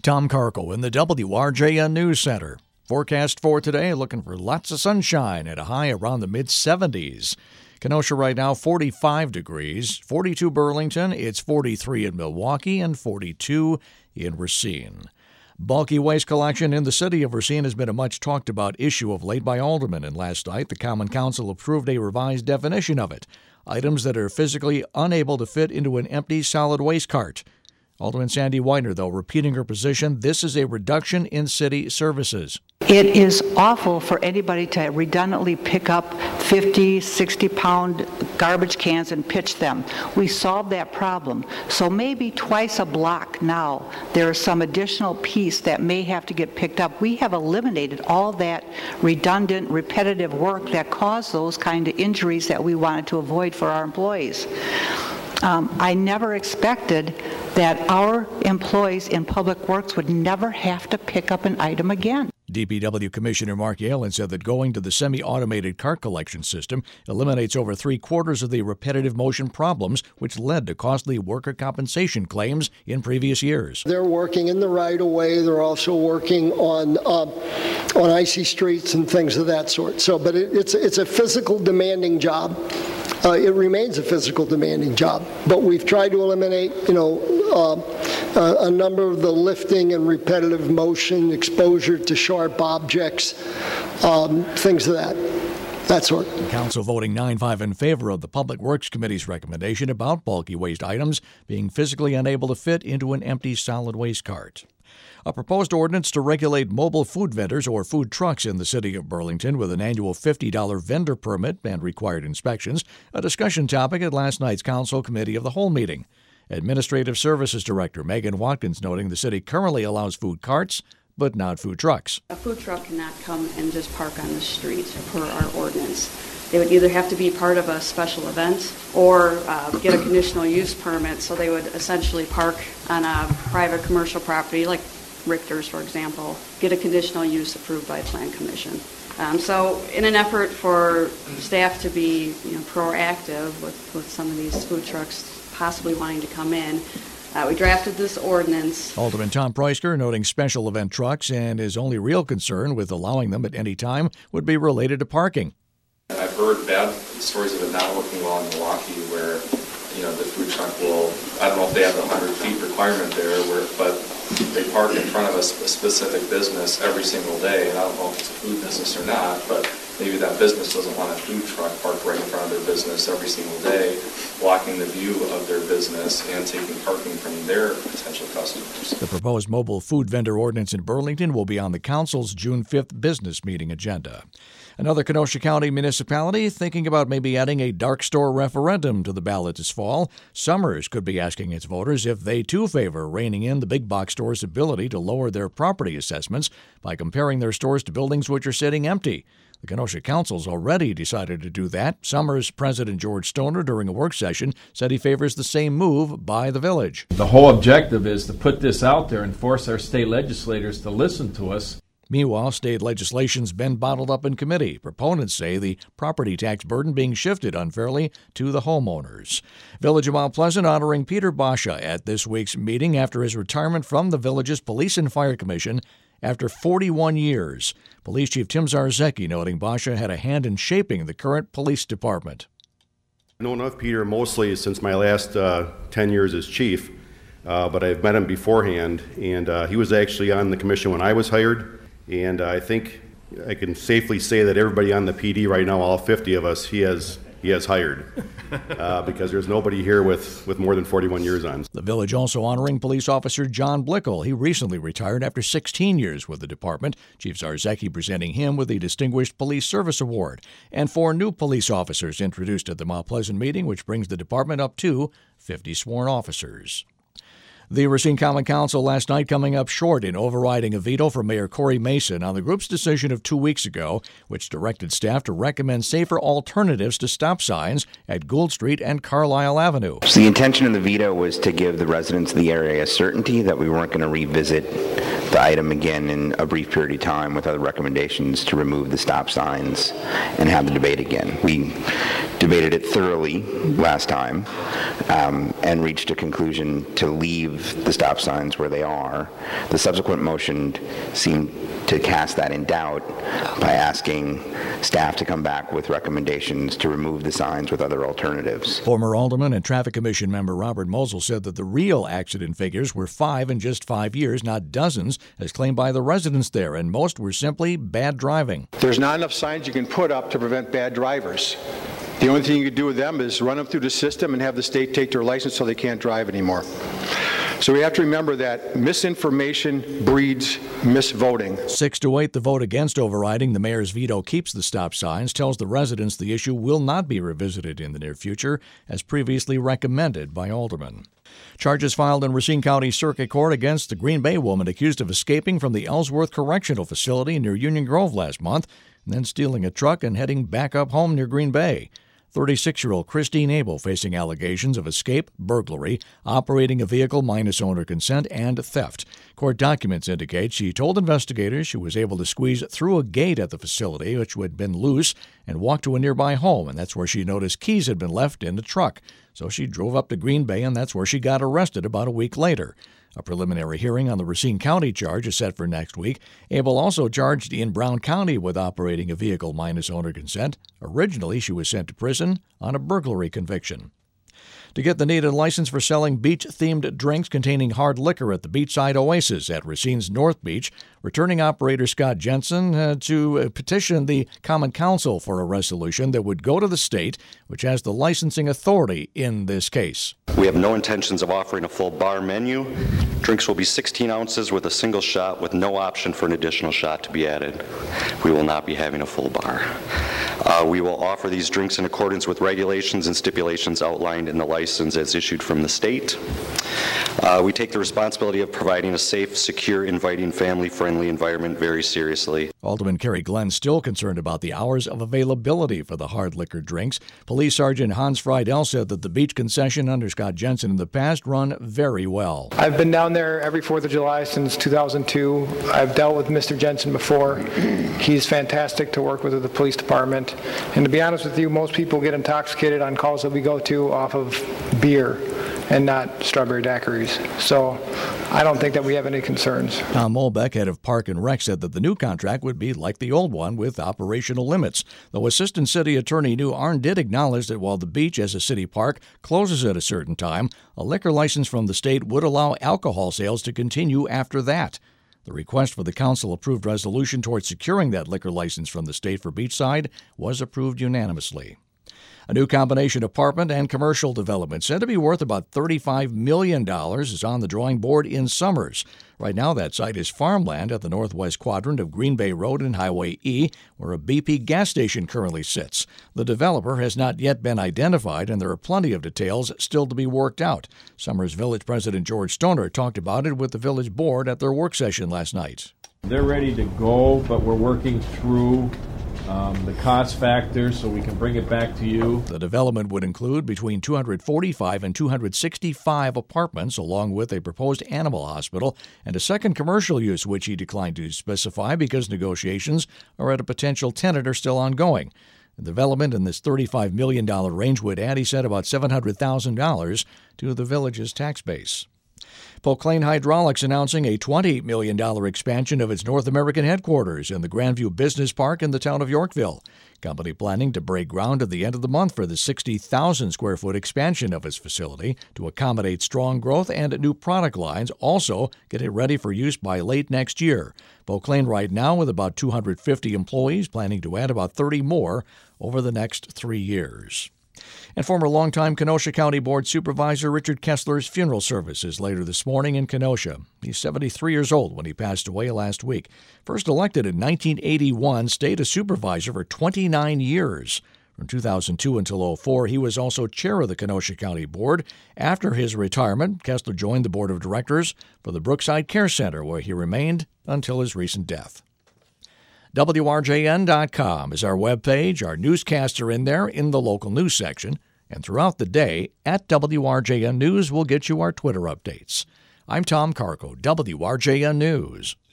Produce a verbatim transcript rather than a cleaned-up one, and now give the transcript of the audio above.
Tom Karkle in the W R J N News Center. Forecast for today, looking for lots of sunshine at a high around the mid-seventies. Kenosha right now, forty-five degrees, forty-two Burlington, it's forty-three in Milwaukee, and forty-two in Racine. Bulky waste collection in the city of Racine has been a much-talked-about issue of late by aldermen, and last night the Common Council approved a revised definition of it. Items that are physically unable to fit into an empty solid waste cart. Alderman Sandy Widener, though, repeating her position, this is a reduction in city services. It is awful for anybody to redundantly pick up fifty, sixty pound garbage cans and pitch them. We solved that problem. So maybe twice a block now, there is some additional piece that may have to get picked up. We have eliminated all that redundant, repetitive work that caused those kind of injuries that we wanted to avoid for our employees. Um, I never expected that our employees in Public Works would never have to pick up an item again. D P W Commissioner Mark Yellen said that going to the semi-automated cart collection system eliminates over three-quarters of the repetitive motion problems which led to costly worker compensation claims in previous years. They're working in the right-of-way. They're also working on uh, on icy streets and things of that sort. So, but it, it's it's a physical demanding job. Uh, it remains a physical demanding job, but we've tried to eliminate, you know, uh, a, a number of the lifting and repetitive motion, exposure to sharp objects, um, things of that, that sort. The council voting nine five in favor of the Public Works Committee's recommendation about bulky waste items being physically unable to fit into an empty solid waste cart. A proposed ordinance to regulate mobile food vendors or food trucks in the city of Burlington with an annual fifty dollars vendor permit and required inspections, a discussion topic at last night's Council Committee of the Whole meeting. Administrative Services Director Megan Watkins noting the city currently allows food carts, but not food trucks. A food truck cannot come and just park on the street per our ordinance. They would either have to be part of a special event or uh, get a conditional use permit, so they would essentially park on a private commercial property like Richter's, for example, get a conditional use approved by Plan Commission. Um, so in an effort for staff to be you know, proactive with, with some of these food trucks possibly wanting to come in, uh, we drafted this ordinance. Alderman Tom Preusker noting special event trucks and his only real concern with allowing them at any time would be related to parking. I've heard bad stories of it not working well in Milwaukee where, you know, the food truck will, I don't know if they have the one hundred feet requirement there, where, but they park in front of a specific business every single day, and I don't know if it's a food business or not, but maybe that business doesn't want a food truck parked right in front of their business every single day, blocking the view of their business and taking parking from their potential customers. The proposed mobile food vendor ordinance in Burlington will be on the council's June fifth business meeting agenda. Another Kenosha County municipality thinking about maybe adding a dark store referendum to the ballot this fall. Summers could be asking its voters if they too favor reining in the big box stores' ability to lower their property assessments by comparing their stores to buildings which are sitting empty. The Kenosha Council's already decided to do that. Summers President George Stoner, during a work session, said he favors the same move by the village. The whole objective is to put this out there and force our state legislators to listen to us. Meanwhile, state legislation's been bottled up in committee. Proponents say the property tax burden being shifted unfairly to the homeowners. Village of Mount Pleasant honoring Peter Basha at this week's meeting after his retirement from the village's Police and Fire Commission after forty-one years. Police Chief Tim Zarzecki noting Basha had a hand in shaping the current police department. I've known of Peter mostly since my last uh, ten years as chief, uh, but I've met him beforehand, and uh, he was actually on the commission when I was hired. And I think I can safely say that everybody on the P D right now, all fifty of us, he has he has hired uh, because there's nobody here with, with more than forty-one years on. The village also honoring police officer John Blickel. He recently retired after sixteen years with the department. Chief Zarzecki presenting him with the Distinguished Police Service Award. And four new police officers introduced at the Mount Pleasant meeting, which brings the department up to fifty sworn officers. The Racine Common Council last night coming up short in overriding a veto from Mayor Corey Mason on the group's decision of two weeks ago, which directed staff to recommend safer alternatives to stop signs at Gould Street and Carlisle Avenue. So the intention of the veto was to give the residents of the area certainty that we weren't going to revisit the item again in a brief period of time with other recommendations to remove the stop signs and have the debate again. We debated it thoroughly last time um, and reached a conclusion to leave the stop signs where they are. The subsequent motion seemed to cast that in doubt by asking staff to come back with recommendations to remove the signs with other alternatives. Former Alderman and Traffic Commission member Robert Mosel said that the real accident figures were five in just five years, not dozens, as claimed by the residents there, and most were simply bad driving. There's not enough signs you can put up to prevent bad drivers. The only thing you can do with them is run them through the system and have the state take their license so they can't drive anymore. So we have to remember that misinformation breeds misvoting. Six to eight, the vote against overriding the mayor's veto keeps the stop signs, tells the residents the issue will not be revisited in the near future, as previously recommended by aldermen. Charges filed in Racine County Circuit Court against the Green Bay woman accused of escaping from the Ellsworth Correctional Facility near Union Grove last month, and then stealing a truck and heading back up home near Green Bay. thirty-six-year-old Christine Abel facing allegations of escape, burglary, operating a vehicle minus owner consent, and theft. Court documents indicate she told investigators she was able to squeeze through a gate at the facility, which had been loose, and walk to a nearby home, and that's where she noticed keys had been left in the truck. So she drove up to Green Bay, and that's where she got arrested about a week later. A preliminary hearing on the Racine County charge is set for next week. Abel also charged in Brown County with operating a vehicle minus owner consent. Originally, she was sent to prison on a burglary conviction. To get the needed license for selling beach-themed drinks containing hard liquor at the Beachside Oasis at Racine's North Beach, returning operator Scott Jensen had to petition the Common Council for a resolution that would go to the state, which has the licensing authority in this case. We have no intentions of offering a full bar menu. Drinks will be sixteen ounces with a single shot with no option for an additional shot to be added. We will not be having a full bar. Uh, we will offer these drinks in accordance with regulations and stipulations outlined in the license as issued from the state. Uh, we take the responsibility of providing a safe, secure, inviting, family-friendly environment very seriously. Alderman Kerry Glenn still concerned about the hours of availability for the hard liquor drinks. Police Sergeant Hans Friedel said that the beach concession under Scott Jensen in the past run very well. I've been down there every fourth of July since two thousand two. I've dealt with Mister Jensen before. He's fantastic to work with at the police department. And to be honest with you, most people get intoxicated on calls that we go to off of beer and not strawberry daiquiris. So I don't think that we have any concerns. Tom Molbeck, head of Park and Rec, said that the new contract would be like the old one with operational limits. Though Assistant City Attorney New Arn did acknowledge that while the beach as a city park closes at a certain time, a liquor license from the state would allow alcohol sales to continue after that. The request for the council-approved resolution towards securing that liquor license from the state for Beachside was approved unanimously. A new combination apartment and commercial development said to be worth about thirty-five million dollars is on the drawing board in Summers. Right now, that site is farmland at the northwest quadrant of Green Bay Road and Highway E, where a B P gas station currently sits. The developer has not yet been identified, and there are plenty of details still to be worked out. Summers Village President George Stoner talked about it with the village board at their work session last night. They're ready to go, but we're working through Um, the cost factors so we can bring it back to you. The development would include between two hundred forty-five and two hundred sixty-five apartments, along with a proposed animal hospital and a second commercial use, which he declined to specify because negotiations are at a potential tenant are still ongoing. The development in this thirty-five million dollars range would add, he said, about seven hundred thousand dollars to the village's tax base. Polklane Hydraulics announcing a twenty million dollars expansion of its North American headquarters in the Grandview Business Park in the town of Yorkville. Company planning to break ground at the end of the month for the sixty thousand square foot expansion of its facility to accommodate strong growth and new product lines, also get it ready for use by late next year. Polklane right now with about two hundred fifty employees, planning to add about thirty more over the next three years. And former longtime Kenosha County Board Supervisor Richard Kessler's funeral service is later this morning in Kenosha. He's seventy-three years old when he passed away last week. First elected in nineteen eighty-one, stayed a supervisor for twenty-nine years. From two thousand two until oh four, he was also chair of the Kenosha County Board. After his retirement, Kessler joined the board of directors for the Brookside Care Center, where he remained until his recent death. W R J N dot com is our webpage. Our newscasts are in there in the local news section. And throughout the day, at W R J N News, we'll get you our Twitter updates. I'm Tom Carco, W R J N News.